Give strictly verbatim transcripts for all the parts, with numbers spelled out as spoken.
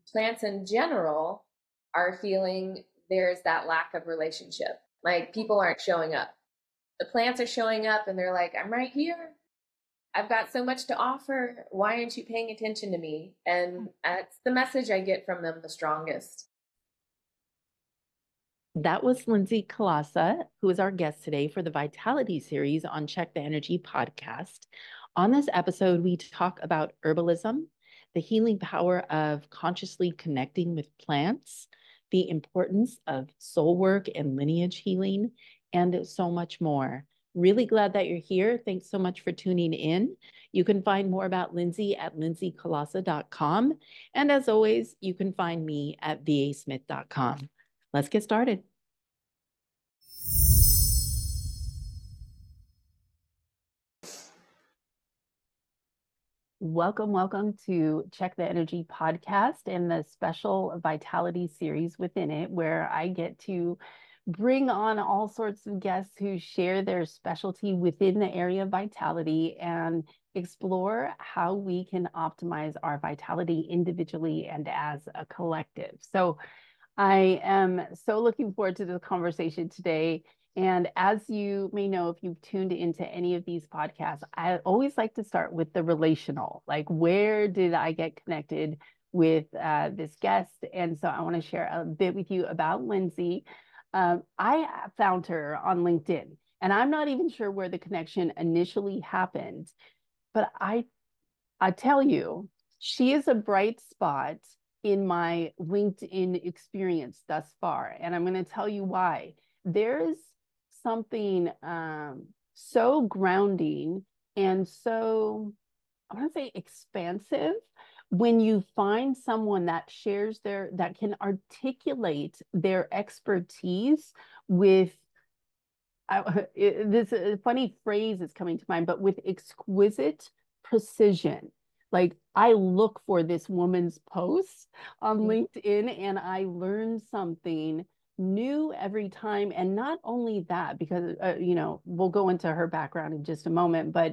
plants in general are feeling there's that lack of relationship. Like people aren't showing up. The plants are showing up and they're like, I'm right here. I've got so much to offer. Why aren't you paying attention to me? And that's the message I get from them the strongest. That was Lindsay Kalasa, who is our guest today for the Vitality series on Check the Energy podcast. On this episode, we talk about herbalism, the healing power of consciously connecting with plants, the importance of soul work and lineage healing, and so much more. Really glad that you're here. Thanks so much for tuning in. You can find more about Lindsay at lindsay kalasa dot com. And as always, you can find me at v a smith dot com. Let's get started. Welcome, welcome to Check the Energy podcast and the special Vitality series within it, where I get to bring on all sorts of guests who share their specialty within the area of vitality and explore how we can optimize our vitality individually and as a collective. So I am so looking forward to this conversation today. And as you may know, if you've tuned into any of these podcasts, I always like to start with the relational, like where did I get connected with uh, this guest? And so I want to share a bit with you about Lindsay. Um, I found her on LinkedIn, and I'm not even sure where the connection initially happened, but I, I tell you, she is a bright spot in my LinkedIn experience thus far. And I'm going to tell you why. There's something um, so grounding and so, I want to say, expansive when you find someone that shares their, that can articulate their expertise with, I, it, this a funny phrase is coming to mind, but with exquisite precision. Like I look for this woman's posts on LinkedIn and I learn something new every time. And not only that, because, uh, you know, we'll go into her background in just a moment, but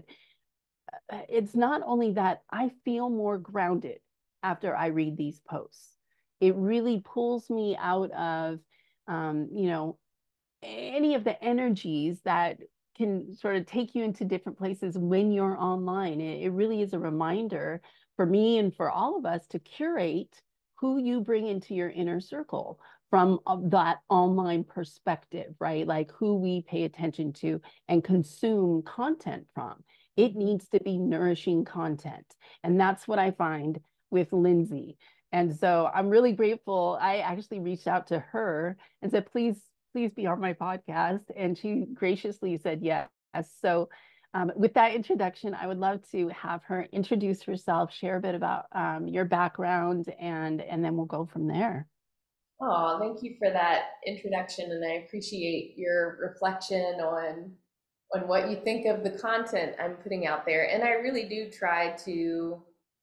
it's not only that, I feel more grounded after I read these posts. It really pulls me out of, um, you know, any of the energies that can sort of take you into different places when you're online. It, it really is a reminder for me and for all of us to curate who you bring into your inner circle from uh, that online perspective, right? Like who we pay attention to and consume content from. It needs to be nourishing content. And that's what I find with Lindsay. And so I'm really grateful. I actually reached out to her and said, please please be on my podcast. And she graciously said yes. So um, with that introduction, I would love to have her introduce herself, share a bit about um, your background, and, and then we'll go from there. Oh, thank you for that introduction. And I appreciate your reflection on on what you think of the content I'm putting out there. And I really do try to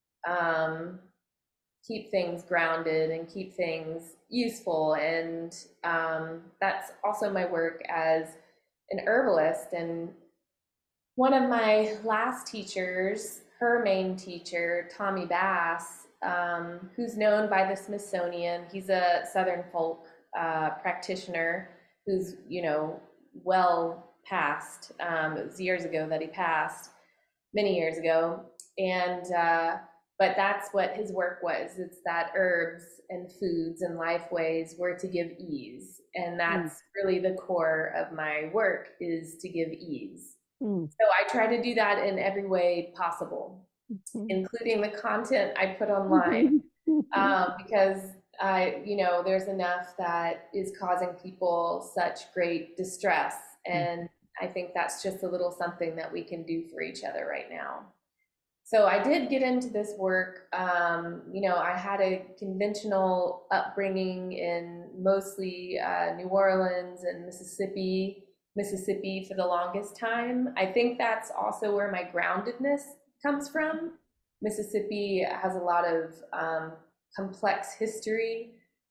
um, keep things grounded and keep things useful. And um, that's also my work as an herbalist. And one of my last teachers, her main teacher, Tommy Bass, um, who's known by the Smithsonian, he's a Southern folk uh, practitioner who's, you know, well past. Um, it was years ago that he passed, many years ago. And uh, but that's what his work was. It's that herbs and foods and life ways were to give ease. And that's mm. really the core of my work, is to give ease. Mm. So I try to do that in every way possible, mm-hmm. including the content I put online, um, because I, you know, there's enough that is causing people such great distress. And mm. I think that's just a little something that we can do for each other right now. So I did get into this work. Um, you know, I had a conventional upbringing in mostly uh, New Orleans and Mississippi, Mississippi for the longest time. I think that's also where my groundedness comes from. Mississippi has a lot of um, complex history.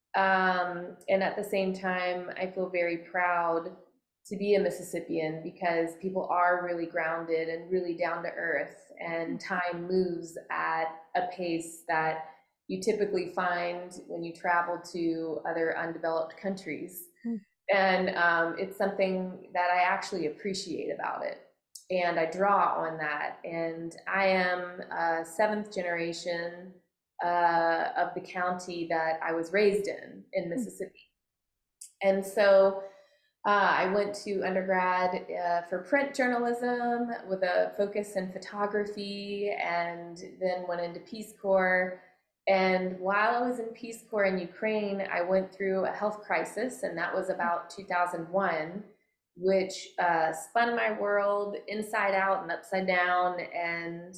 Um, and at the same time, I feel very proud to be a Mississippian because people are really grounded and really down to earth, and time moves at a pace that you typically find when you travel to other undeveloped countries. Mm. And um, it's something that I actually appreciate about it. And I draw on that. And I am a seventh generation uh, of the county that I was raised in, in Mm. Mississippi. And so uh, I went to undergrad uh, for print journalism with a focus in photography, and then went into Peace Corps. And while I was in Peace Corps in Ukraine, I went through a health crisis, and that was about two thousand one, which uh, spun my world inside out and upside down. And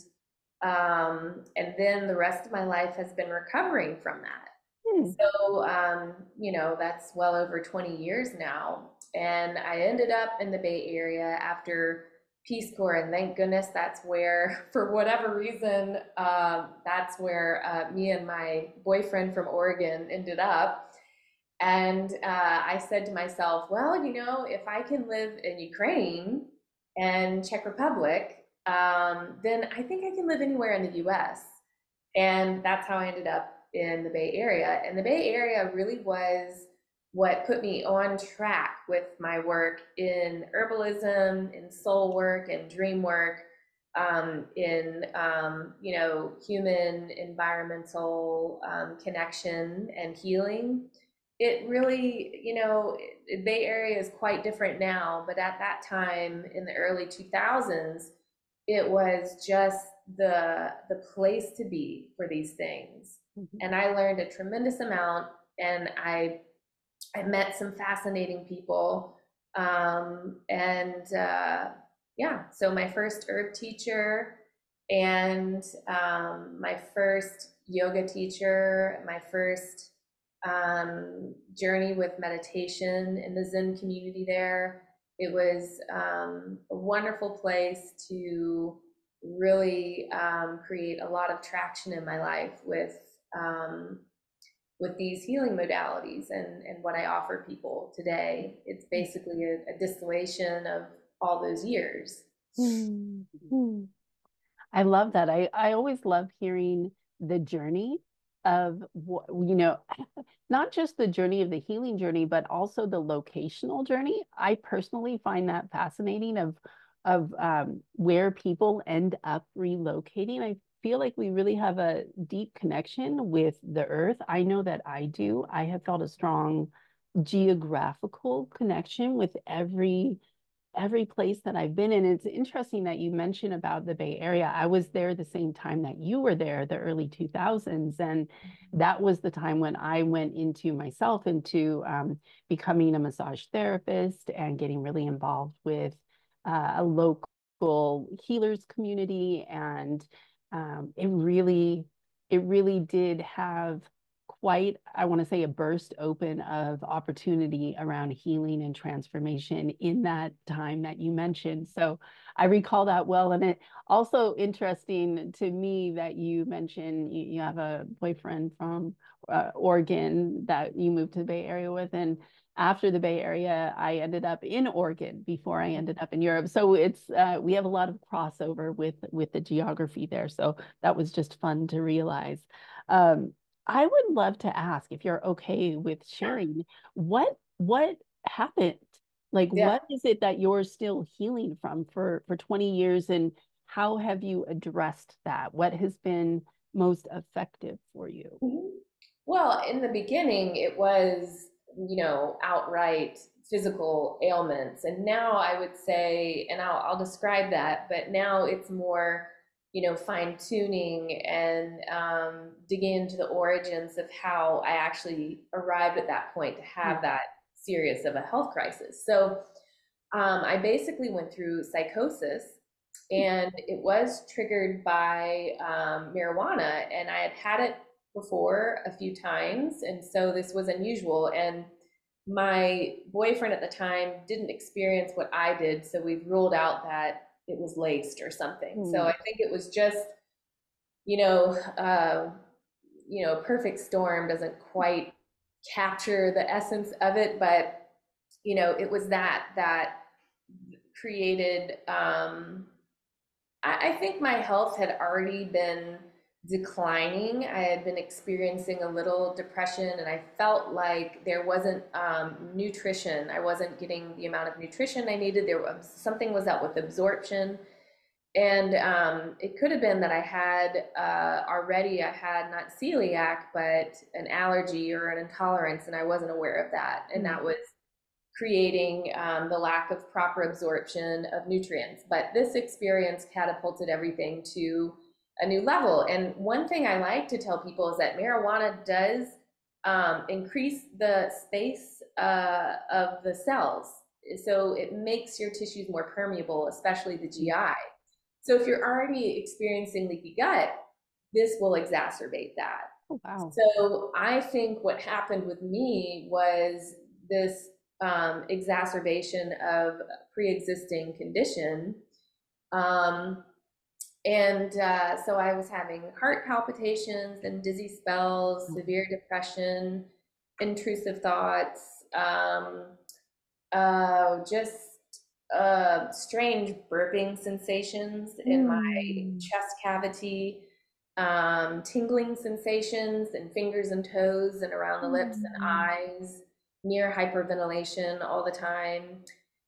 um, and then the rest of my life has been recovering from that. Mm. So, um, you know, that's well over twenty years now. And I ended up in the Bay Area after Peace Corps. And thank goodness that's where, for whatever reason, um, that's where uh, me and my boyfriend from Oregon ended up. And uh, I said to myself, well, you know, if I can live in Ukraine and Czech Republic, um, then I think I can live anywhere in the U S. And that's how I ended up in the Bay Area. And the Bay Area really was what put me on track with my work in herbalism, in soul work, and dream work, um, in um, you know, human environmental um, connection and healing. It really, you know, the Bay Area is quite different now, but at that time in the early two thousands, it was just the the place to be for these things. Mhm. And I learned a tremendous amount, and I I met some fascinating people. Um, and uh, yeah, so my first herb teacher and um, my first yoga teacher, my first um, journey with meditation in the Zen community there. It was um, a wonderful place to really um, create a lot of traction in my life with um, with these healing modalities and, and what I offer people today. It's basically a, a distillation of all those years. Mm. Mm. I love that. I, I always love hearing the journey of what, you know, not just the journey of the healing journey, but also the locational journey. I personally find that fascinating of of um, where people end up relocating. I feel like we really have a deep connection with the earth. I know that I do. I have felt a strong geographical connection with every every place that I've been in. It's interesting that you mentioned about the Bay Area. I was there the same time that you were there, the early two thousands. And that was the time when I went into myself, into um, becoming a massage therapist and getting really involved with uh, a local healers community. And um, it really, it really did have quite, I want to say, a burst open of opportunity around healing and transformation in that time that you mentioned. So I recall that well. And it also interesting to me that you mentioned you, you have a boyfriend from uh, Oregon that you moved to the Bay Area with. And after the Bay Area, I ended up in Oregon before I ended up in Europe. So it's uh, we have a lot of crossover with with the geography there. So that was just fun to realize. Um, I would love to ask if you're okay with sharing what what happened? Like Yeah. what is it that you're still healing from for for twenty years, and how have you addressed that? What has been most effective for you? Mhm. Well, in the beginning, it was, you know, outright physical ailments. And now I would say, and I'll, I'll describe that, but now it's more, you know, fine tuning and um, digging into the origins of how I actually arrived at that point to have that serious of a health crisis. So um, I basically went through psychosis, and it was triggered by um, marijuana, and I had had it before a few times, and so this was unusual. And my boyfriend at the time didn't experience what I did, so we've ruled out that it was laced or something. So Mm. I think it was just, you know, uh, you know, perfect storm doesn't quite capture the essence of it, but you know, it was that that created um, I, I think my health had already been declining. I had been experiencing a little depression, and I felt like there wasn't um, nutrition. I wasn't getting the amount of nutrition I needed. There was something was up with absorption, and um, it could have been that I had uh, already I had not celiac, but an allergy or an intolerance, and I wasn't aware of that, and Mm. that was creating um, the lack of proper absorption of nutrients. But this experience catapulted everything to a new level. And one thing I like to tell people is that marijuana does um, increase the space uh, of the cells. So it makes your tissues more permeable, especially the G I. So if you're already experiencing leaky gut, this will exacerbate that. Oh, wow. So I think what happened with me was this um, exacerbation of pre-existing condition. Um, and uh, so I was having heart palpitations and dizzy spells, Mm. severe depression, intrusive thoughts, um, uh, just uh, strange burping sensations in my Mm. chest cavity, um, tingling sensations in fingers and toes and around the lips and Mm. eyes, near hyperventilation all the time.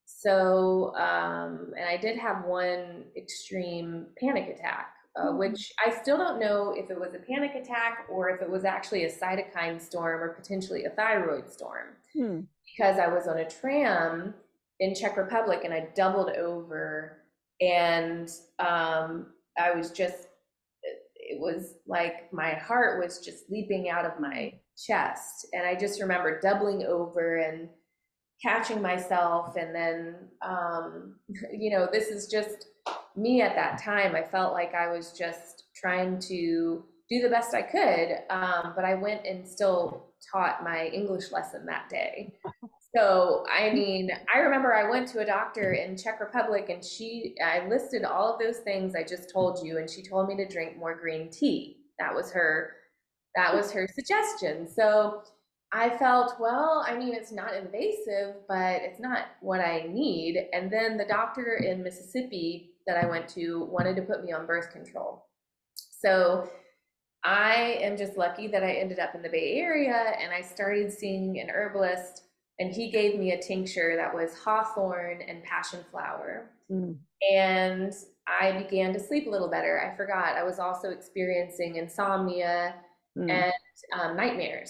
So, um, and I did have one extreme panic attack, uh, Mm. which I still don't know if it was a panic attack or if it was actually a cytokine storm or potentially a thyroid storm, Mm. because I was on a tram in Czech Republic and I doubled over, and um, I was just, it was like my heart was just leaping out of my chest. And I just remember doubling over and catching myself. And then, um, you know, this is just me at that time. I felt like I was just trying to do the best I could. Um, but I went and still taught my English lesson that day. So, I mean, I remember I went to a doctor in Czech Republic, and she, I listed all of those things I just told you, and she told me to drink more green tea. That was her, that was her suggestion. So I felt, well, I mean, it's not invasive, but it's not what I need. And then the doctor in Mississippi that I went to wanted to put me on birth control. So I am just lucky that I ended up in the Bay Area, and I started seeing an herbalist, and he gave me a tincture that was hawthorn and passion flower. Mm. And I began to sleep a little better. I forgot I was also experiencing insomnia Mm. and um, nightmares.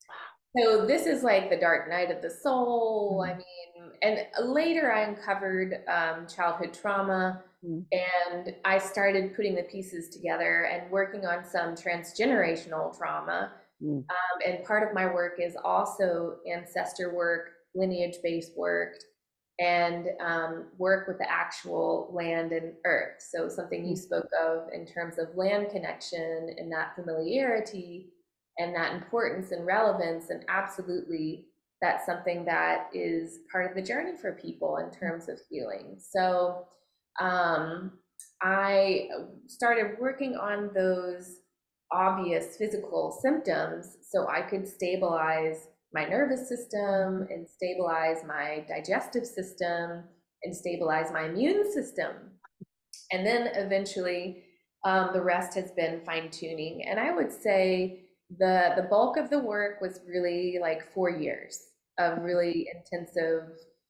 So this is like the dark night of the soul. I Mm. mean, and later I uncovered um, childhood trauma, Mm. and I started putting the pieces together and working on some transgenerational trauma. Mm. Um, and part of my work is also ancestor work, lineage-based work, and um, work with the actual land and earth. So something you Mm. spoke of in terms of land connection and that familiarity and that importance and relevance, and absolutely that's something that is part of the journey for people in terms of healing. So um, I started working on those obvious physical symptoms so I could stabilize my nervous system and stabilize my digestive system and stabilize my immune system. And then eventually, um, the rest has been fine tuning. And I would say the the bulk of the work was really like four years of really intensive,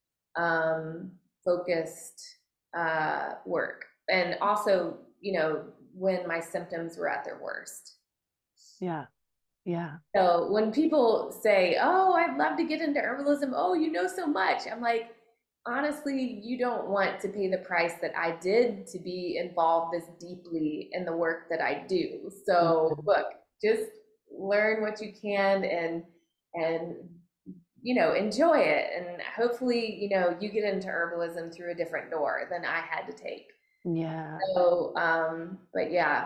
um, focused uh, work, and also, you know, when my symptoms were at their worst. Yeah. Yeah. So when people say, "Oh, I'd love to get into herbalism. Oh, you know so much." I'm like, honestly, you don't want to pay the price that I did to be involved this deeply in the work that I do. So Yeah. look, just learn what you can, and and you know, enjoy it. And hopefully, you know, you get into herbalism through a different door than I had to take. Yeah. So, um, but yeah,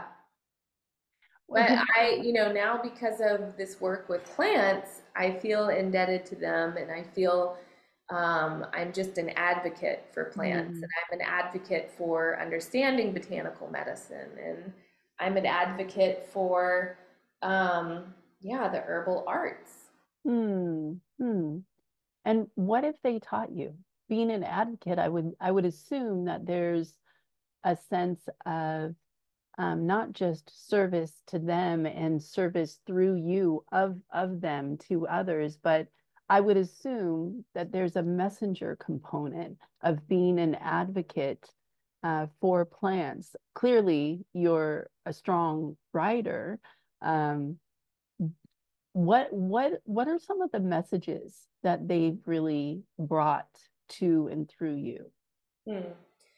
Well, but you know, I, you know, now because of this work with plants, I feel indebted to them, and I feel um, I'm just an advocate for plants, and mm, I'm an advocate for understanding botanical medicine, and I'm an advocate for, um, yeah, the herbal arts. mm, mm. And what if they taught you? Being an advocate, I would I would assume that there's a sense of um, not just service to them and service through you of of them to others, but I would assume that there's a messenger component of being an advocate uh, for plants. Clearly, you're a strong writer. Um, what what what are some of the messages that they've really brought to and through you? Hmm.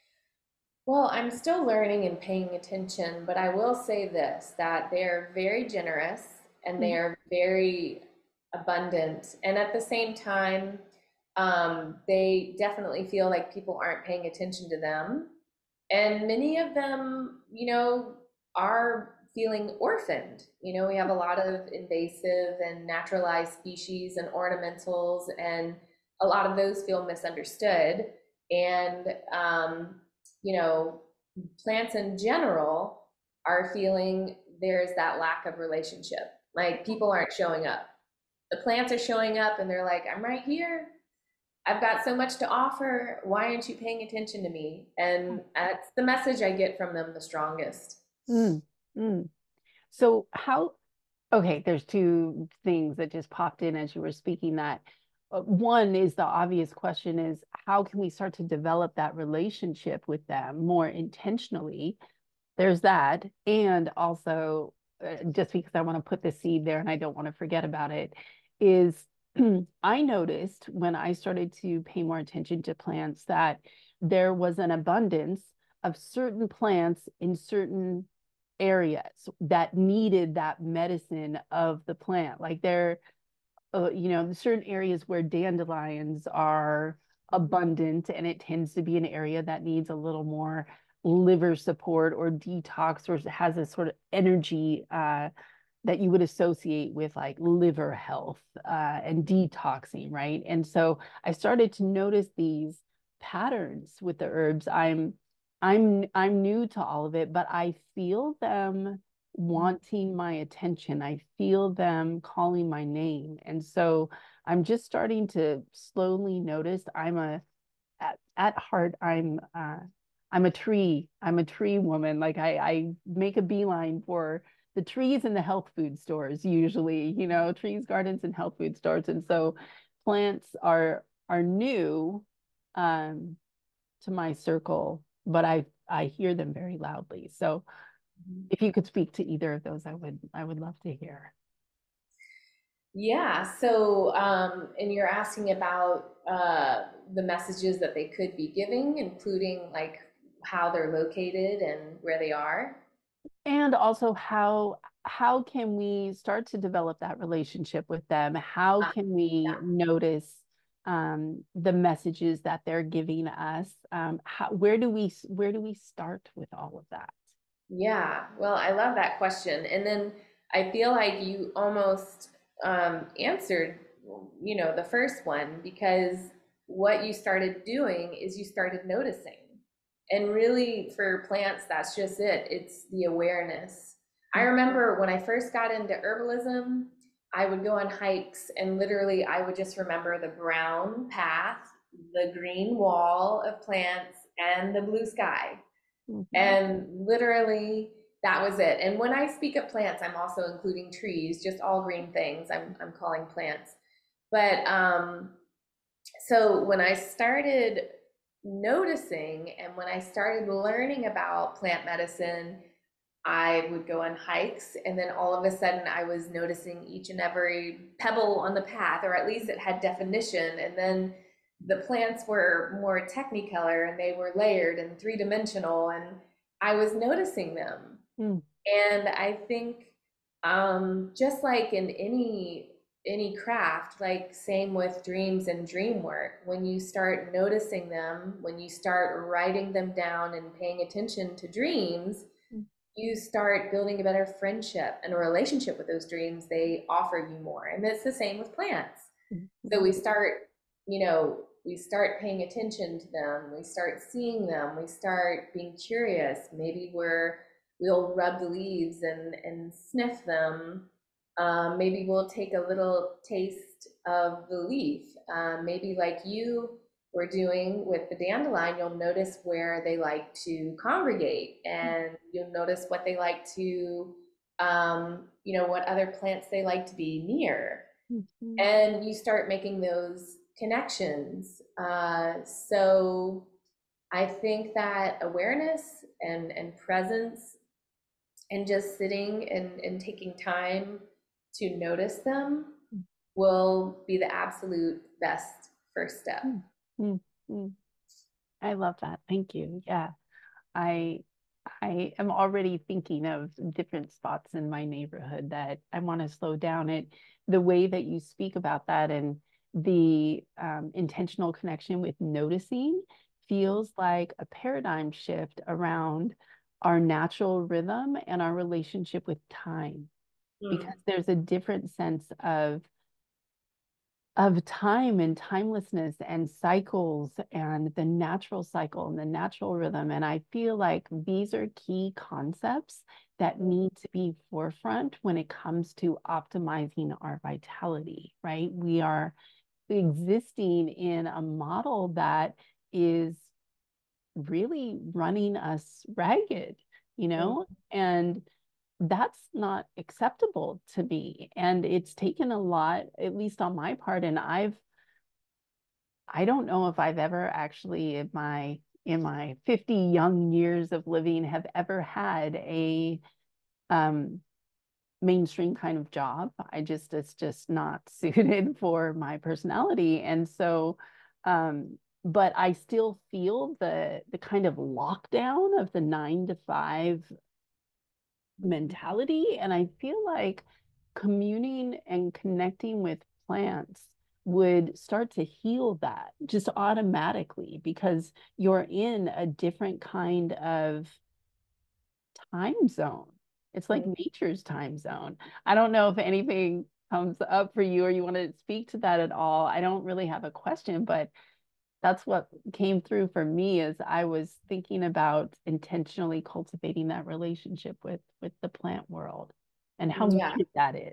Well, I'm still learning and paying attention, but I will say this, that they're very generous and they Mhm. are very abundant. And at the same time, um, they definitely feel like people aren't paying attention to them. And many of them, you know, are feeling orphaned. You know, we have a lot of invasive and naturalized species and ornamentals, and a lot of those feel misunderstood. And, um, you know, plants in general are feeling there's that lack of relationship. Like people aren't showing up. The plants are showing up and they're like, I'm right here. I've got so much to offer. Why aren't you paying attention to me? And that's the message I get from them the strongest. Mm, mm. So how, okay, there's two things that just popped in as you were speaking that. Uh, one is the obvious question is how can we start to develop that relationship with them more intentionally? There's that. And also, uh, just because I want to put the seed there and I don't want to forget about it, is I noticed when I started to pay more attention to plants that there was an abundance of certain plants in certain areas that needed that medicine of the plant. Like there, uh, you know, certain areas where dandelions are abundant, and it tends to be an area that needs a little more liver support or detox, or has a sort of energy uh, that you would associate with like liver health uh, and detoxing, right? And so I started to notice these patterns with the herbs. I'm I'm I'm new to all of it, but I feel them wanting my attention. I feel them calling my name. And so I'm just starting to slowly notice I'm a at, at heart, I'm uh I'm a tree. I'm a tree woman. Like I, I make a beeline for the trees and the health food stores usually, you know, trees, gardens, and health food stores. And so plants are are new um to my circle, but I I hear them very loudly. So if you could speak to either of those, I would I would love to hear. Yeah. So, um, and you're asking about uh, the messages that they could be giving, including like how they're located and where they are. And also how how can we start to develop that relationship with them? How Uh, can we notice um, the messages that they're giving us? Um, how, where do we where do we start with all of that? Yeah, well, I love that question. And then I feel like you almost um, answered, you know, the first one because what you started doing is you started noticing. And really, for plants, that's just it. It's the awareness. I remember when I first got into herbalism, I would go on hikes and literally I would just remember the brown path, the green wall of plants, and the blue sky. Mhm. And literally, that was it. And when I speak of plants, I'm also including trees, just all green things. I'm I'm calling plants. But um, so when I started noticing and when I started learning about plant medicine, I would go on hikes, and then all of a sudden I was noticing each and every pebble on the path, or at least it had definition. And then the plants were more technicolor and they were layered and three dimensional, and I was noticing them. Mm. And I think um, just like in any any craft, like same with dreams and dream work, when you start noticing them, when you start writing them down and paying attention to dreams, you start building a better friendship and a relationship with those dreams. They offer you more. And it's the same with plants. So we start, you know, we start paying attention to them. We start seeing them. We start being curious. Maybe we're, we'll rub the leaves and, and sniff them. Um, maybe we'll take a little taste of the leaf. Um, maybe like you, we're doing with the dandelion, you'll notice where they like to congregate, and you'll notice what they like to, um, you know, what other plants they like to be near. Mhm. And you start making those connections. Uh, so I think that awareness and, and presence and just sitting and, and taking time to notice them will be the absolute best first step. Mm, mm, mm. I love that. Thank you. Yeah. I I am already thinking of different spots in my neighborhood that I want to slow down. It the way that you speak about that and the um, intentional connection with noticing feels like a paradigm shift around our natural rhythm and our relationship with time, Mm. because there's a different sense of of time and timelessness and cycles and the natural cycle and the natural rhythm. And I feel like these are key concepts that need to be forefront when it comes to optimizing our vitality, right? We are existing in a model that is really running us ragged, you know? And that's not acceptable to me. And it's taken a lot, at least on my part. And I've, I don't know if I've ever actually in my, in my fifty young years of living have ever had a um, mainstream kind of job. I just, it's just not suited for my personality. And so, um, but I still feel the the kind of lockdown of the nine to five mentality. And I feel like communing and connecting with plants would start to heal that just automatically, because you're in a different kind of time zone. It's like Mm. nature's time zone. I don't know if anything comes up for you or you want to speak to that at all. I don't really have a question, but that's what came through for me as I was thinking about intentionally cultivating that relationship with with the plant world and how Yeah. needed that is.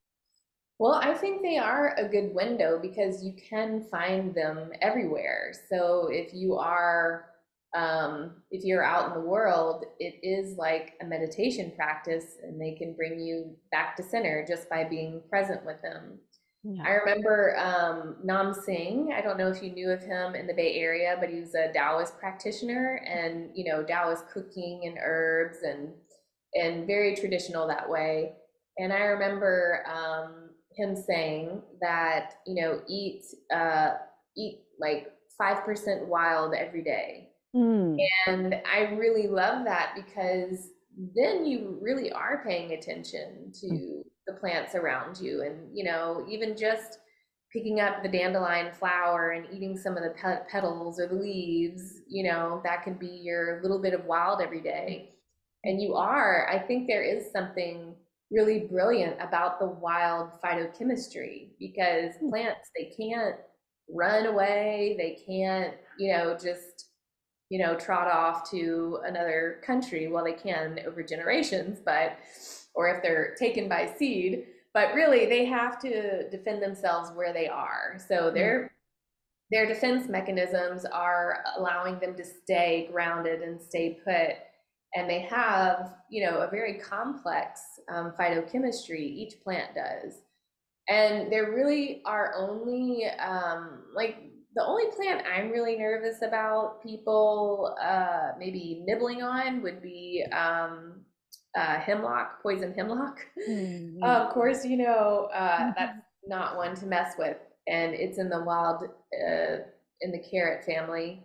Well, I think they are a good window because you can find them everywhere. So if you are, um, if you're out in the world, it is like a meditation practice, and they can bring you back to center just by being present with them. Yeah. I remember um, Nam Singh. I don't know if you knew of him in the Bay Area, but he was a Taoist practitioner, and you know, Taoist cooking and herbs, and and very traditional that way. And I remember um, him saying that, you know, eat uh, eat like five percent wild every day. Mm. And I really love that because then you really are paying attention to the plants around you. And, you know, even just picking up the dandelion flower and eating some of the pe- petals or the leaves, you know, that could be your little bit of wild every day. And you are, I think there is something really brilliant about the wild phytochemistry, because plants, they can't run away, they can't, you know, just you know, trot off to another country. Well, they can over generations, but, or if they're taken by seed, but really they have to defend themselves where they are. So their, their defense mechanisms are allowing them to stay grounded and stay put. And they have, you know, a very complex um, phytochemistry, each plant does. And there really are only um, like the only plant I'm really nervous about people uh, maybe nibbling on would be um, uh, hemlock, poison hemlock. Mm. Of course, you know uh, that's Mhm. not one to mess with, and it's in the wild uh, in the carrot family.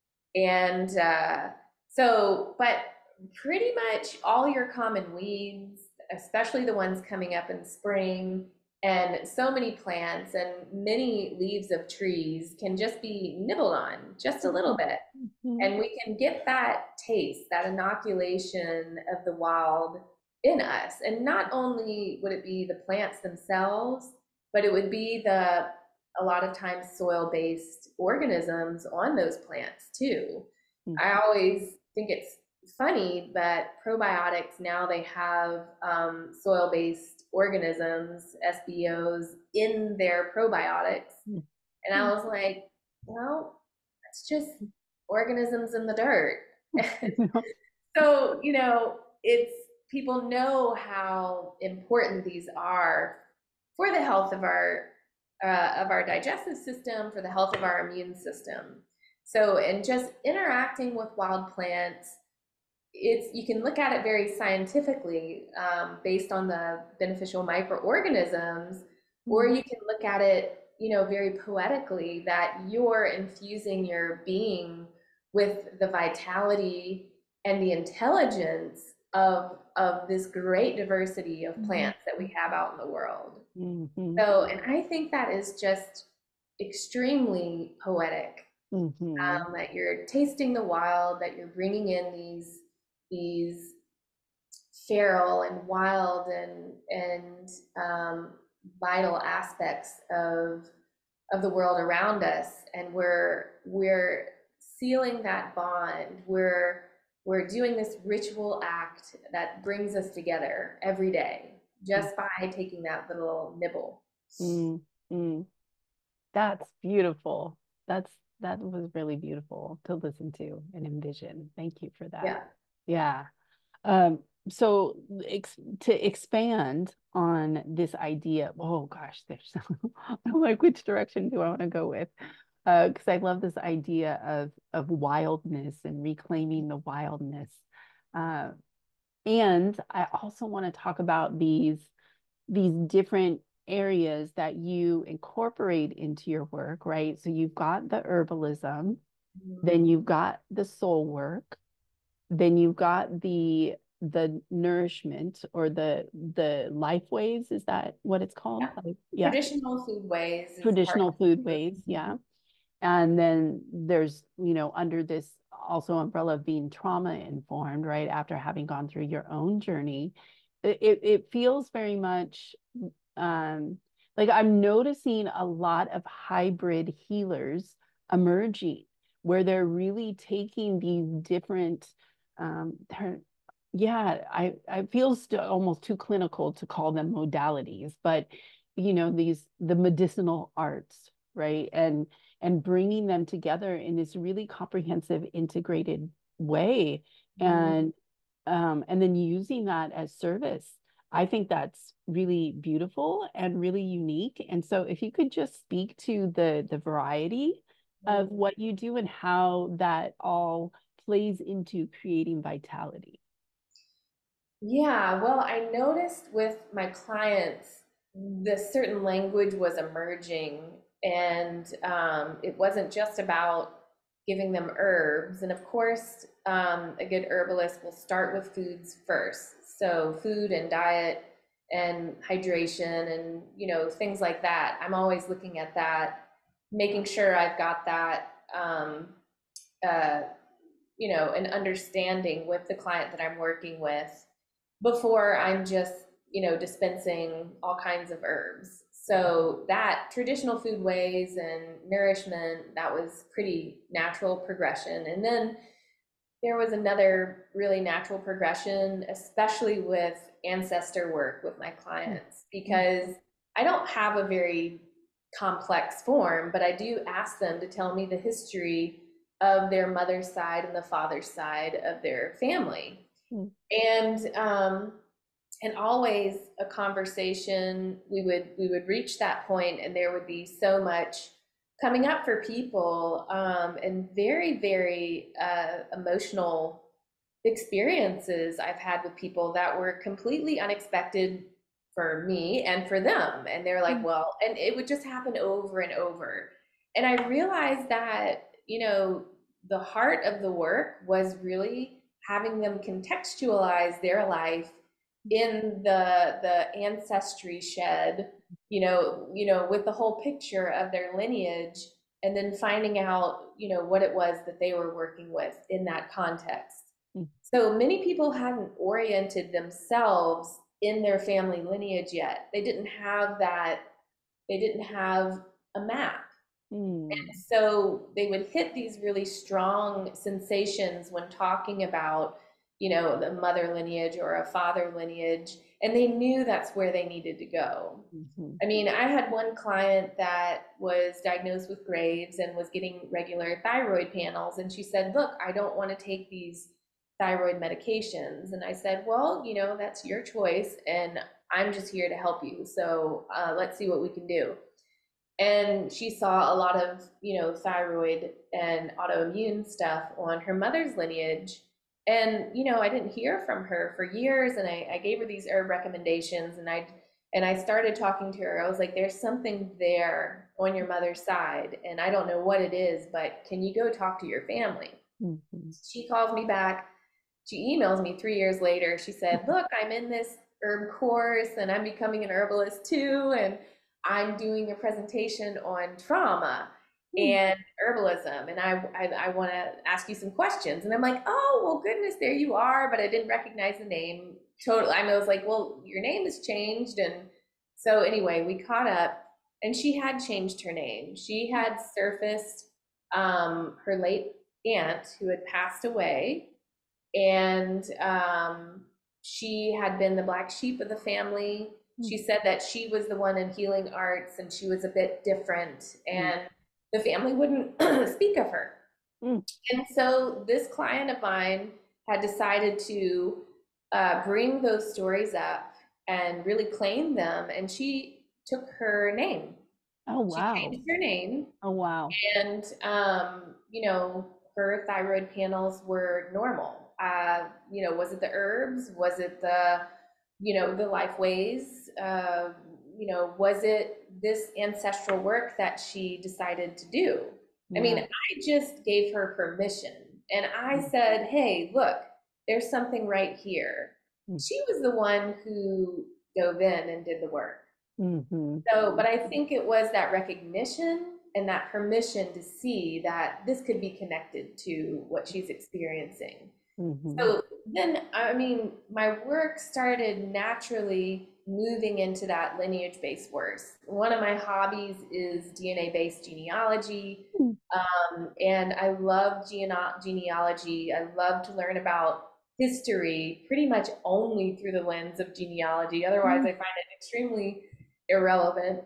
And uh, so, but pretty much all your common weeds, especially the ones coming up in spring, and so many plants and many leaves of trees can just be nibbled on just a little bit. Mhm. And we can get that taste, that inoculation of the wild in us. And not only would it be the plants themselves, but it would be the, a lot of times, soil based organisms on those plants too. Mhm. I always think it's funny that probiotics now they have um, soil based organisms, S B Os, in their probiotics. And I Mhm. was like, well, It's just organisms in the dirt. So, you know, it's people know how important these are for the health of our uh, of our digestive system, for the health of our immune system. So, and just interacting with wild plants, it's you can look at it very scientifically um, based on the beneficial microorganisms, or you can look at it, you know, very poetically that you're infusing your being with the vitality and the intelligence of of this great diversity of plants that we have out in the world. Mm-hmm. So, and I think that is just extremely poetic. Mm-hmm. Um, that you're tasting the wild, that you're bringing in these these feral and wild and and um, vital aspects of of the world around us, and we're we're sealing that bond. We're we're doing this ritual act that brings us together every day just by taking that little nibble. Mm-hmm. That's beautiful. That's that was really beautiful to listen to and envision. Thank you for that. Yeah. Yeah. Um, so ex to expand on this idea, oh gosh, there's I'm like, which direction do I want to go with? Uh, because I love this idea of of wildness and reclaiming the wildness. Uh, and I also want to talk about these these different areas that you incorporate into your work, right? So you've got the herbalism, Mhm. then you've got the soul work, then you've got the the nourishment or the the life ways. Is that what it's called? Yeah. Like, yeah, Traditional food ways is part traditional food of ways. it. Yeah. And then there's, you know, under this also umbrella of being trauma informed, right? After having gone through your own journey, it, it feels very much um, like I'm noticing a lot of hybrid healers emerging where they're really taking these different, um, yeah, I, I feel still almost too clinical to call them modalities, but you know, these the medicinal arts, right? And and bringing them together in this really comprehensive, integrated way, Mhm. and um, and then using that as service. I think that's really beautiful and really unique. And so, if you could just speak to the the variety of what you do and how that all plays into creating vitality. Yeah, well, I noticed with my clients, the certain language was emerging, and um, it wasn't just about giving them herbs. And of course, um, a good herbalist will start with foods first. So food and diet and hydration and, you know, things like that. I'm always looking at that, making sure I've got that, um, uh, you know, an understanding with the client that I'm working with before I'm just, you know, dispensing all kinds of herbs. So that traditional food ways and nourishment, that was pretty natural progression. And then there was another really natural progression, especially with ancestor work with my clients, because I don't have a very complex form, but I do ask them to tell me the history of their mother's side and the father's side of their family. Mm. And um, and always a conversation, we would we would reach that point and there would be so much coming up for people, um, and very very uh, emotional experiences I've had with people that were completely unexpected for me and for them, and they're like, well, and it would just happen over and over. And I realized that, you know, the heart of the work was really having them contextualize their life in the the ancestry shed, you know, you know, with the whole picture of their lineage, and then finding out, you know, what it was that they were working with in that context. So many people hadn't oriented themselves in their family lineage yet. They didn't have that, they didn't have a map. Mm. So they would hit these really strong sensations when talking about, you know, the mother lineage or a father lineage. and they knew that's where they needed to go. Mhm. I mean, I had one client that was diagnosed with Graves and was getting regular thyroid panels, and she said, "Look, I don't want to take these thyroid medications." And I said, "Well, you know, that's your choice, and I'm just here to help you. So uh, let's see what we can do." And she saw a lot of, you know, thyroid and autoimmune stuff on her mother's lineage. And, you know, I didn't hear from her for years. And I, I gave her these herb recommendations, and I and I started talking to her. I was like, there's something there on your mother's side, and I don't know what it is, but can you go talk to your family? Mhm. She calls me back. She emails me three years later. She said, "Look, I'm in this herb course and I'm becoming an herbalist too. And I'm doing a presentation on trauma Mm. and herbalism. And I, I, I want to ask you some questions." And I'm like, "Oh, well, goodness, there you are." But I didn't recognize the name. Totally. I was like, "Well, your name has changed." And so, anyway, we caught up, and she had changed her name. She had surfaced um, her late aunt who had passed away, and um, she had been the black sheep of the family. She said that she was the one in healing arts and she was a bit different, Mm. and the family wouldn't speak of her. Mm. And so this client of mine had decided to uh, bring those stories up and really claim them, and she took her name. Oh, She wow. changed her name, Oh, wow. and um, you know, her thyroid panels were normal. Uh, you know, was it the herbs? Was it the, you know, the life ways? Uh, you know, was it this ancestral work that she decided to do? I mean, Yeah. I just gave her permission, and I Mm. said, "Hey, look, there's something right here." Mm. She was the one who dove in and did the work. Mhm. So, but I think it was that recognition and that permission to see that this could be connected to what she's experiencing. Mhm. So then, I mean, my work started naturally moving into that lineage based work. One of my hobbies is D N A based genealogy. Mm. Um, and I love gene- genealogy. I love to learn about history pretty much only through the lens of genealogy. Otherwise, I Mm. find it extremely irrelevant.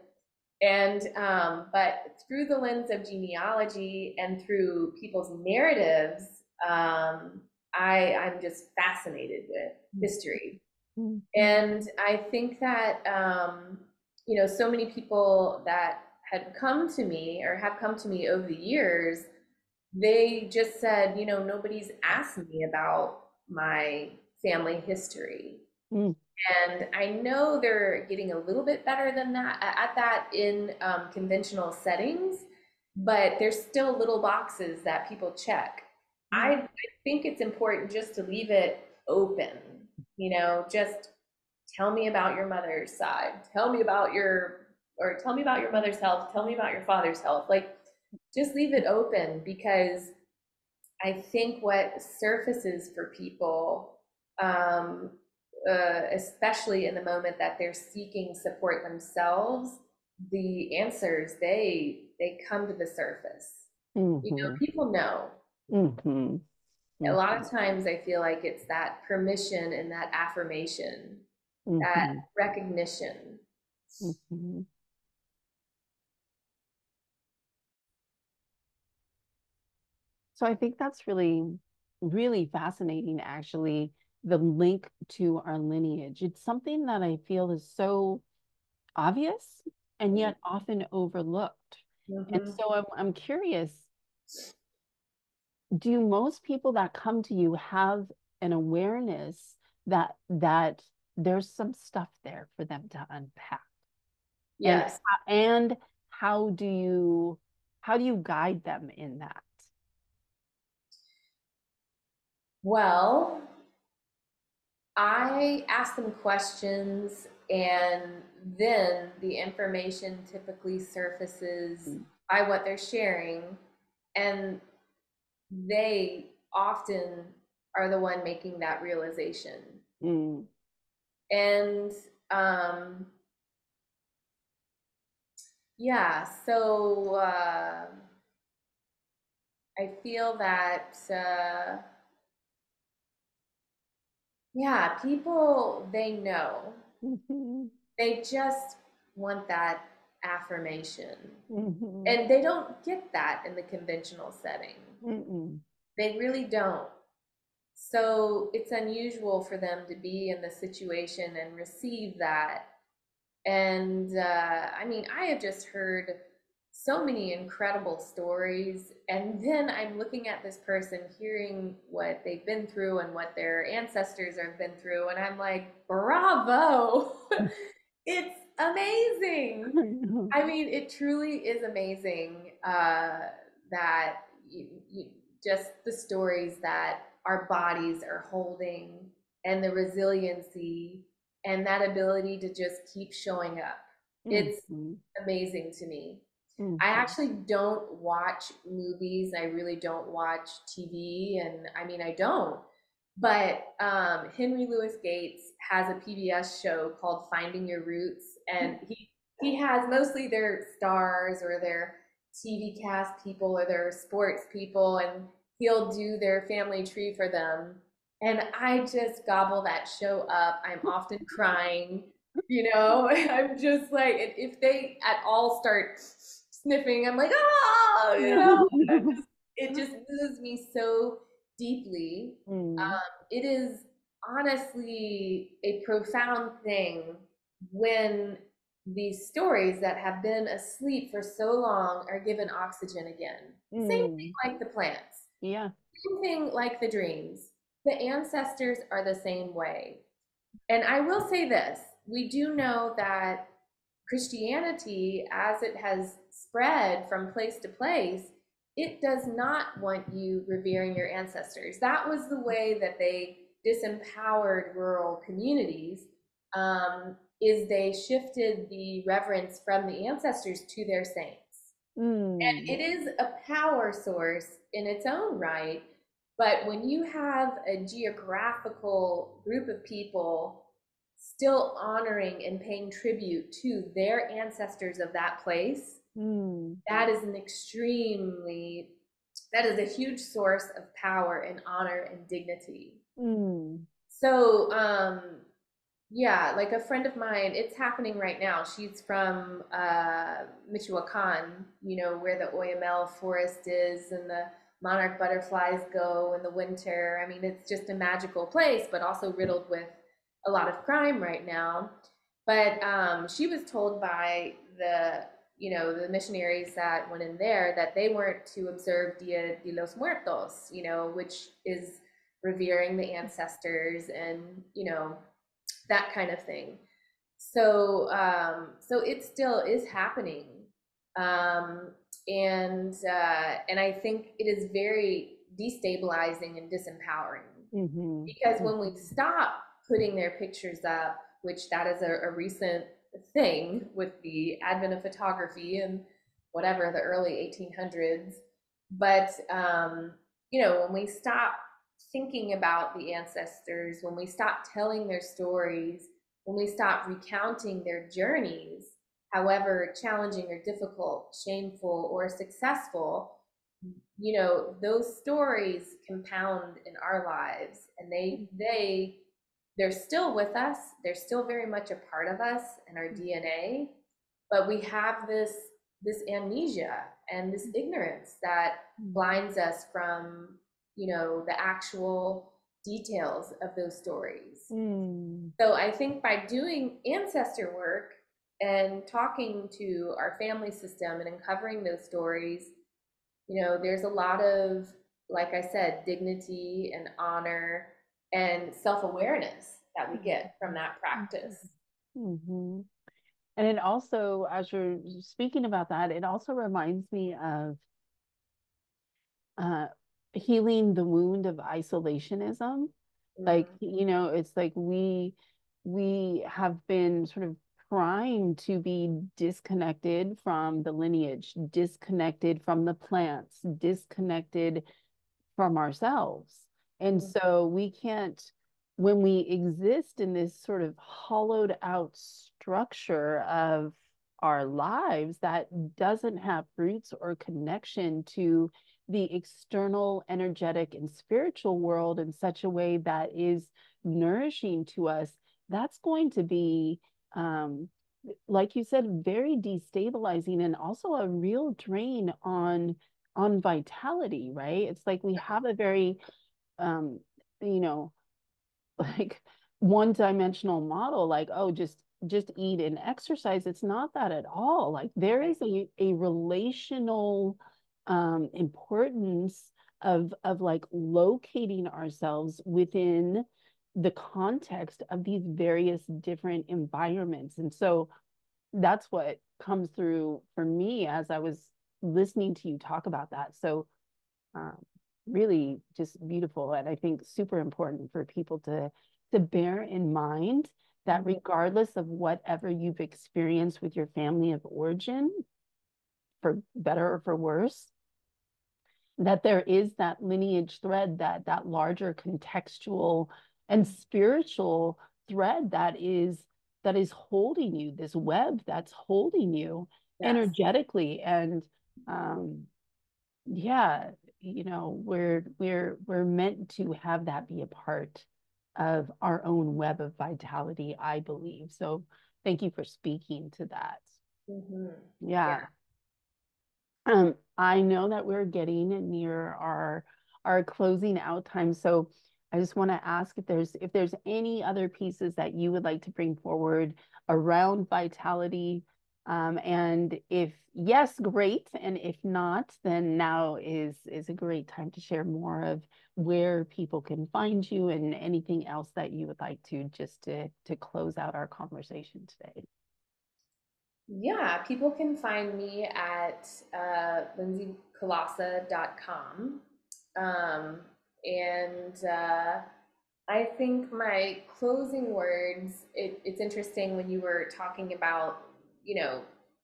And um, but through the lens of genealogy and through people's narratives, um, I I'm just fascinated with history. Mm. And I think that um, you know, so many people that had come to me or have come to me over the years, they just said, you know, nobody's asked me about my family history. Mm. And I know they're getting a little bit better than that at that in um, conventional settings, but there's still little boxes that people check. Yeah. I, I think it's important just to leave it open, you know, just tell me about your mother's side, tell me about your, or tell me about your mother's health, tell me about your father's health. Like, just leave it open, because I think what surfaces for people, um, uh, especially in the moment that they're seeking support themselves, the answers they they come to the surface. You know, Mhm. people know. Mhm. A lot Mhm. of times, I feel like it's that permission and that affirmation, that Mhm. recognition. Mhm. So I think that's really, really fascinating, actually, the link to our lineage. It's something that I feel is so obvious and yet often overlooked. And Mhm. so I'm, I'm curious, do most people that come to you have an awareness that that there's some stuff there for them to unpack? And Yes. and how do you how do you guide them in that? Well, I ask them questions, and then the information typically surfaces by what they're sharing, and they often are the one making that realization. Mm. And um, yeah, so uh, I feel that uh, Yeah, people, they know. Mhm. They just want that affirmation. Mhm. And they don't get that in the conventional setting. Mm-mm. They really don't. So it's unusual for them to be in the situation and receive that. And uh, I mean, I have just heard so many incredible stories. And then I'm looking at this person, hearing what they've been through and what their ancestors have been through. And I'm like, bravo! It's amazing. I mean, it truly is amazing uh, that you, you, just the stories that our bodies are holding and the resiliency and that ability to just keep showing up. It's Mhm. amazing to me. I Mhm. actually don't watch movies. I really don't watch T V. And I mean, I don't. But um, Henry Louis Gates has a P B S show called Finding Your Roots. And he, he has mostly their stars or their T V cast people or their sports people. And he'll do their family tree for them. And I just gobble that show up. I'm often crying, you know, I'm just like, if they at all start sniffing, I'm like, oh, you know, it just moves me so deeply. Mm. Um, it is honestly a profound thing when these stories that have been asleep for so long are given oxygen again. Same thing Mm. like the plants, Yeah. same thing like the dreams. The ancestors are the same way. And I will say this, we do know that Christianity, as it has spread from place to place, it does not want you revering your ancestors. That was the way that they disempowered rural communities. Um, is they shifted the reverence from the ancestors to their saints. Mm. And it is a power source in its own right. But when you have a geographical group of people still honoring and paying tribute to their ancestors of that place, Mm. that is an extremely, that is a huge source of power and honor and dignity. Mm. So, um, yeah, like a friend of mine, it's happening right now. She's from uh, Michoacan, you know, where the Oyamel forest is and the monarch butterflies go in the winter. I mean, it's just a magical place, but also riddled with a lot of crime right now. But um, she was told by the, you know, the missionaries that went in there that they weren't to observe Dia de los Muertos, you know, which is revering the ancestors and, you know, that kind of thing. So um, so it still is happening, um, and uh, and I think it is very destabilizing and disempowering Mhm. because when we Mhm. stop putting their pictures up, which that is a, a recent thing with the advent of photography and whatever the early eighteen hundreds, but um, you know, when we stop thinking about the ancestors, when we stop telling their stories, when we stop recounting their journeys, however challenging or difficult, shameful or successful, you know, those stories compound in our lives, and they they they're still with us. They're still very much a part of us and our D N A, but we have this this amnesia and this ignorance that blinds us from, you know, the actual details of those stories. Mm. So I think by doing ancestor work and talking to our family system and uncovering those stories, you know, there's a lot of, like I said, dignity and honor and self awareness that we get from that practice. Mhm. And it also, as you're speaking about that, it also reminds me of uh, healing the wound of isolationism. Like, Mm, you know, it's like we we have been sort of primed to be disconnected from the lineage, disconnected from the plants, disconnected from ourselves. And mm, so we can't, when we exist in this sort of hollowed out structure of our lives that doesn't have roots or connection to the external energetic and spiritual world in such a way that is nourishing to us, that's going to be, um, like you said, very destabilizing and also a real drain on on vitality, right? It's like we have a very, um, you know, like one dimensional model, like, oh, just just eat and exercise. It's not that at all. Like there is a, a relational um importance of of like locating ourselves within the context of these various different environments. And so that's what comes through for me as I was listening to you talk about that. So um, really just beautiful, and I think super important for people to to bear in mind that regardless of whatever you've experienced with your family of origin, for better or for worse, that there is that lineage thread, that that larger contextual and spiritual thread that is that is holding you, this web that's holding you Yes. energetically. And um yeah, you know, we're we're we're meant to have that be a part of our own web of vitality, I believe. So thank you for speaking to that. Mm-hmm. Yeah. Yeah. Um, I know that we're getting near our our closing out time. So I just want to ask if there's if there's any other pieces that you would like to bring forward around vitality. Um, and if yes, great. And if not, then now is is a great time to share more of where people can find you and anything else that you would like to, just to to close out our conversation today. Yeah, people can find me at uh, lindsay colasa dot com. Um, and uh, I think my closing words, it, it's interesting when you were talking about, you know,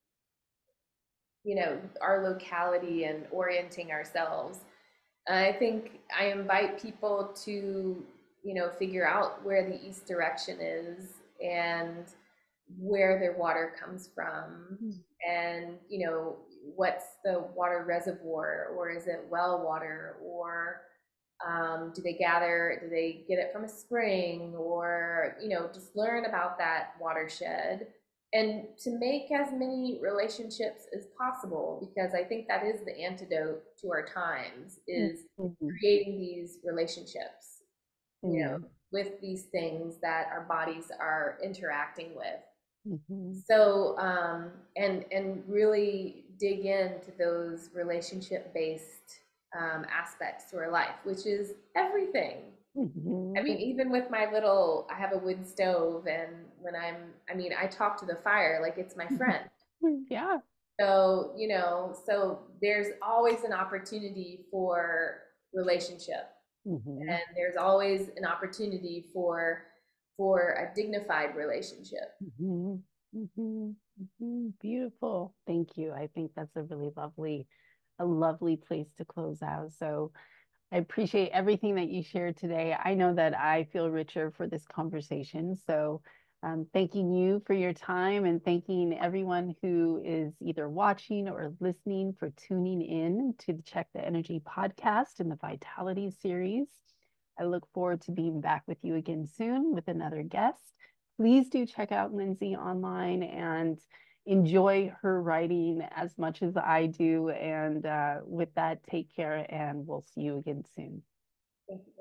you know, our locality and orienting ourselves. I think I invite people to, you know, figure out where the east direction is and where their water comes from, and, you know, what's the water reservoir, or is it well water, or um, do they gather, do they get it from a spring, or, you know, just learn about that watershed and to make as many relationships as possible, because I think that is the antidote to our times, is Mm-hmm. creating these relationships, you know, Mm-hmm. with these things that our bodies are interacting with. Mm-hmm. So, um, and and really dig into those relationship based um, aspects to our life, which is everything. I Mm-hmm. mean, even with my little, I have a wood stove, and when I'm, I mean, I talk to the fire like it's my friend. Yeah. So, you know, so there's always an opportunity for relationship, Mm-hmm. and there's always an opportunity for for a dignified relationship. Mm-hmm. Mm-hmm. Mm-hmm. Beautiful. Thank you. I think that's a really lovely, a lovely place to close out. So I appreciate everything that you shared today. I know that I feel richer for this conversation. So um, thanking you for your time, and thanking everyone who is either watching or listening for tuning in to the Check the Energy podcast and the Vitality series. I look forward to being back with you again soon with another guest. Please do check out Lindsay online and enjoy her writing as much as I do. And uh, with that, take care, and we'll see you again soon. Thank you.